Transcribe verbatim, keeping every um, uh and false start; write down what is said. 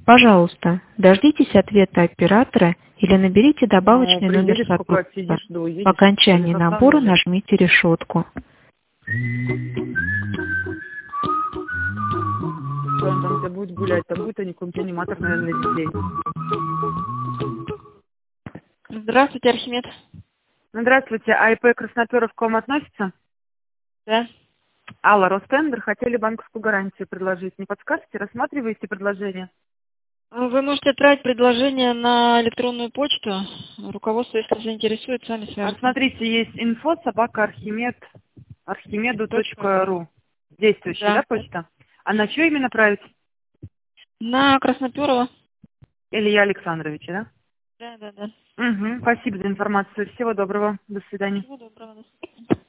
Пожалуйста, дождитесь ответа оператора или наберите добавочный Ну, номер приедешь, сколько сотрудника. отсидишь, да уедешь. По окончании Или на набора самом деле. нажмите решетку. Что он там у тебя будет гулять? Там будет какой-нибудь аниматор, наверное, для детей. Здравствуйте, Архимед. Ну, здравствуйте. А ИП Красноперов к вам относится? Да. Алла, Ростендер, хотели банковскую гарантию предложить. Не подскажете, рассматриваете предложение? Вы можете отправить предложение на электронную почту. Руководство, если заинтересует, с вами А свяжется. смотрите, есть инфо собака архимед архимеду Точка точка ру. Действующая, да, Да. почта? А на что именно править? На Красноперова. Илья Александровича, Да, да, да. да? Угу. Спасибо за информацию. Всего доброго. До свидания. Всего доброго. До свидания.